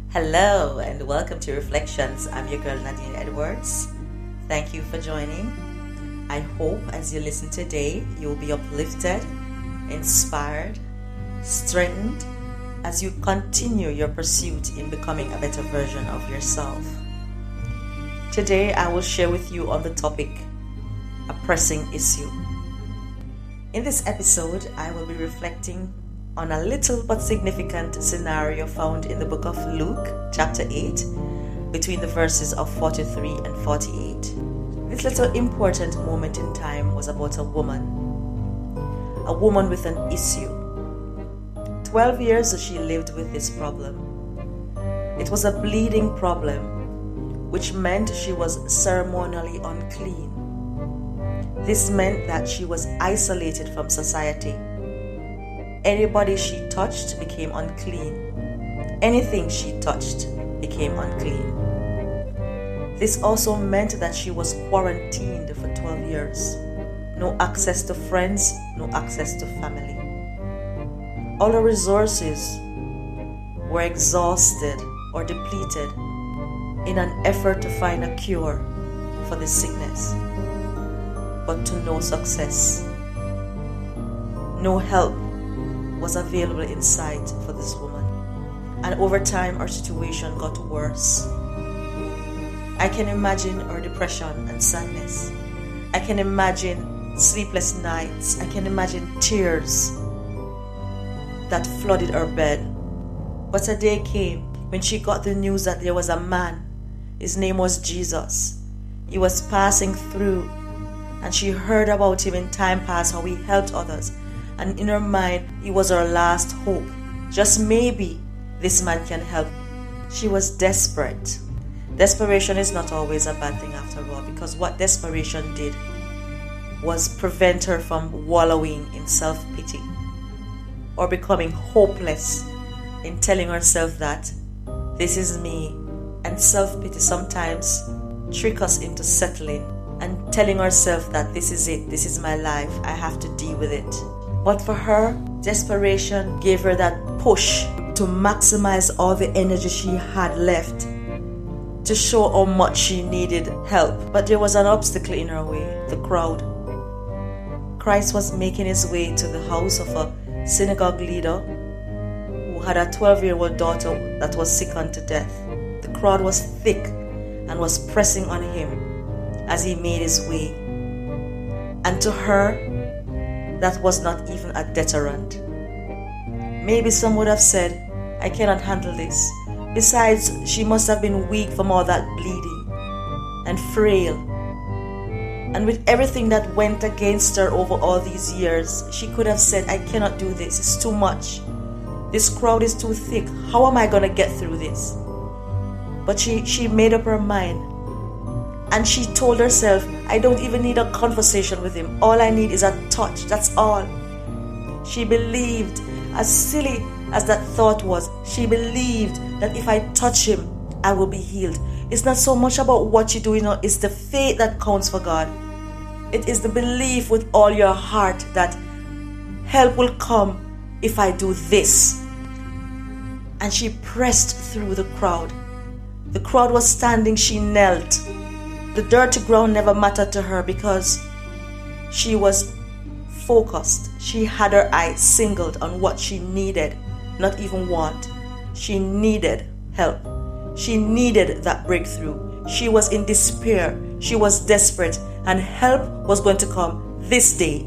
Hello and welcome to Reflections. I'm your girl Nadine Edwards. Thank you for joining. I hope as you listen today, you'll be uplifted, inspired, strengthened as you continue your pursuit in becoming a better version of yourself. Today, I will share with you on the topic, a pressing issue. In this episode, I will be reflecting on a little but significant scenario found in the book of Luke, chapter 8, between the verses of 43 and 48. This little important moment in time was about a woman with an issue. 12 years she lived with this problem. It was a bleeding problem, which meant she was ceremonially unclean. This meant that she was isolated from society. Anybody she touched became unclean. Anything she touched became unclean. This also meant that she was quarantined for 12 years. No access to friends, no access to family. All her resources were exhausted or depleted in an effort to find a cure for this sickness, but to no success. No help was available in sight for this woman, and over time her situation got worse. I can imagine her depression and sadness. I can imagine sleepless nights. I can imagine tears that flooded her bed. But a day came when she got the news that there was a man. His name was Jesus. He was passing through, and she heard about him in time past, how he helped others. And in her mind, he was her last hope. Just maybe this man can help. She was desperate. Desperation is not always a bad thing after all, because what desperation did was prevent her from wallowing in self-pity or becoming hopeless in telling herself that this is me. And self-pity sometimes tricks us into settling and telling herself that this is it, this is my life, I have to deal with it. But for her, desperation gave her that push to maximize all the energy she had left, to show how much she needed help. But there was an obstacle in her way, the crowd. Christ was making his way to the house of a synagogue leader who had a 12-year-old daughter that was sick unto death. The crowd was thick and was pressing on him as he made his way. And to her, that was not even a deterrent. Maybe some would have said, I cannot handle this. Besides, she must have been weak from all that bleeding and frail. And with everything that went against her over all these years, she could have said, I cannot do this. It's too much. This crowd is too thick. How am I going to get through this? But she made up her mind. And she told herself, I don't even need a conversation with him. All I need is a touch. That's all. She believed, as silly as that thought was, she believed that if I touch him, I will be healed. It's not so much about what you do, it's the faith that counts for God. It is the belief with all your heart that help will come if I do this. And she pressed through the crowd. The crowd was standing, she knelt. The dirty ground never mattered to her because she was focused. She had her eyes singled on what she needed, not even want. She needed help. She needed that breakthrough. She was in despair. She was desperate, and help was going to come this day.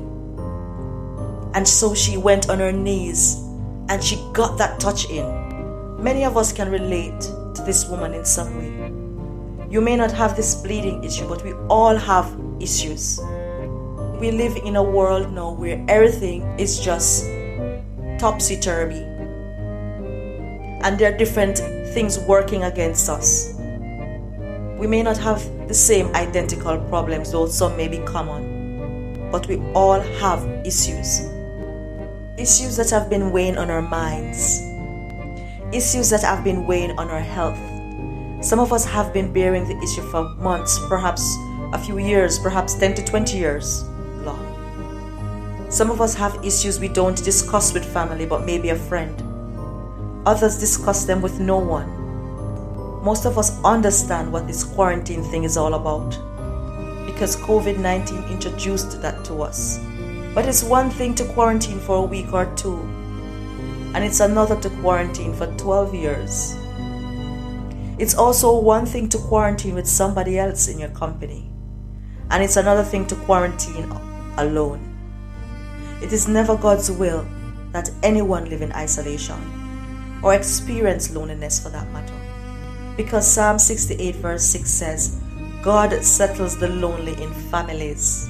And so she went on her knees and she got that touch in. Many of us can relate to this woman in some way. You may not have this bleeding issue, but we all have issues. We live in a world now where everything is just topsy-turvy. And there are different things working against us. We may not have the same identical problems, though some may be common. But we all have issues. Issues that have been weighing on our minds. Issues that have been weighing on our health. Some of us have been bearing the issue for months, perhaps a few years, perhaps 10 to 20 years long. Some of us have issues we don't discuss with family, but maybe a friend. Others discuss them with no one. Most of us understand what this quarantine thing is all about because COVID-19 introduced that to us. But it's one thing to quarantine for a week or two, and it's another to quarantine for 12 years. It's also one thing to quarantine with somebody else in your company, and it's another thing to quarantine alone. It is never God's will that anyone live in isolation or experience loneliness for that matter. Because Psalm 68 verse 6 says, God settles the lonely in families.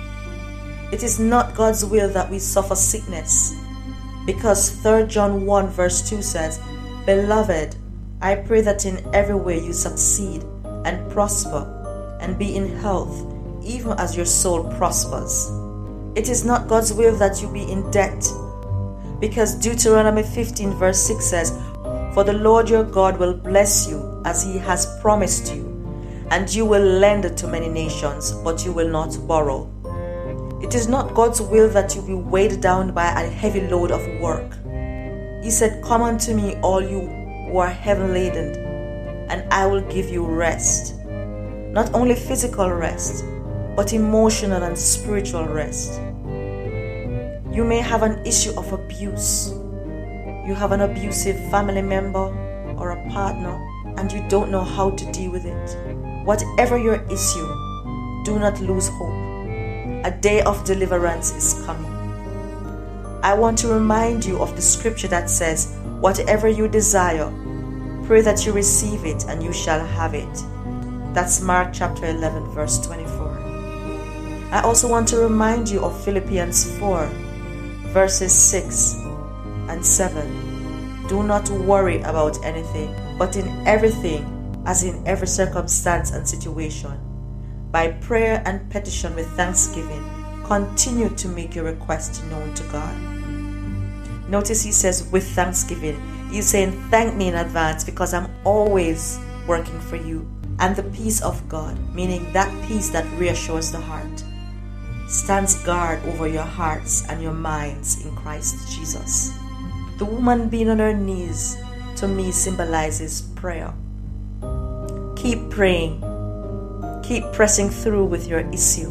It is not God's will that we suffer sickness. Because 3 John 1 verse 2 says, Beloved, I pray that in every way you succeed and prosper and be in health, even as your soul prospers. It is not God's will that you be in debt. Because Deuteronomy 15 verse 6 says, For the Lord your God will bless you as he has promised you, and you will lend to many nations, but you will not borrow. It is not God's will that you be weighed down by a heavy load of work. He said, Come unto me, all you who are heavy laden, and I will give you rest. Not only physical rest, but emotional and spiritual rest. You may have an issue of abuse. You have an abusive family member or a partner, and you don't know how to deal with it. Whatever your issue, do not lose hope. A day of deliverance is coming. I want to remind you of the scripture that says, Whatever you desire, pray that you receive it and you shall have it. That's Mark chapter 11 verse 24. I also want to remind you of Philippians 4 verses 6 and 7. Do not worry about anything, but in everything, as in every circumstance and situation, by prayer and petition with thanksgiving, continue to make your request known to God. Notice he says with thanksgiving. He's saying thank me in advance because I'm always working for you. And the peace of God, meaning that peace that reassures the heart, stands guard over your hearts and your minds in Christ Jesus. The woman being on her knees, to me, symbolizes prayer. Keep praying. Keep pressing through with your issue.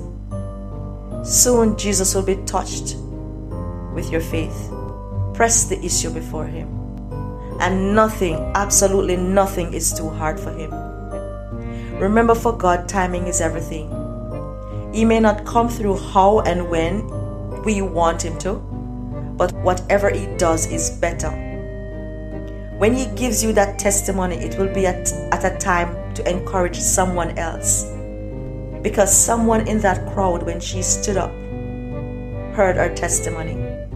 Soon Jesus will be touched with your faith. Press the issue before him. And nothing, absolutely nothing is too hard for him. Remember, for God, timing is everything. He may not come through how and when we want him to, but whatever he does is better. When he gives you that testimony, it will be at a time to encourage someone else. Because someone in that crowd, when she stood up, heard her testimony.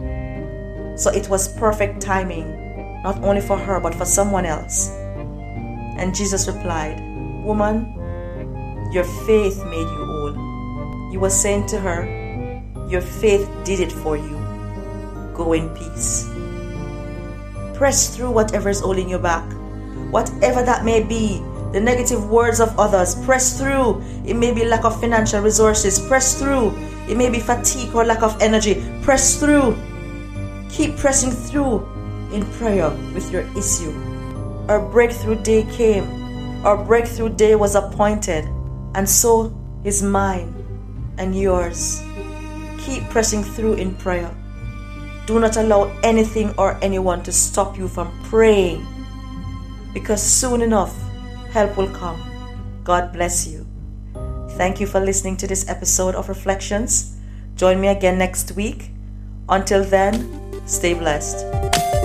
So it was perfect timing, not only for her, but for someone else. And Jesus replied, Woman, your faith made you whole. He was saying to her, your faith did it for you. Go in peace. Press through whatever is holding you back. Whatever that may be, the negative words of others, press through. It may be lack of financial resources, press through. It may be fatigue or lack of energy, press through. Keep pressing through in prayer with your issue. Our breakthrough day came. Our breakthrough day was appointed, and so is mine and yours. Keep pressing through in prayer. Do not allow anything or anyone to stop you from praying, because soon enough, help will come. God bless you. Thank you for listening to this episode of Reflections. Join me again next week. Until then, stay blessed.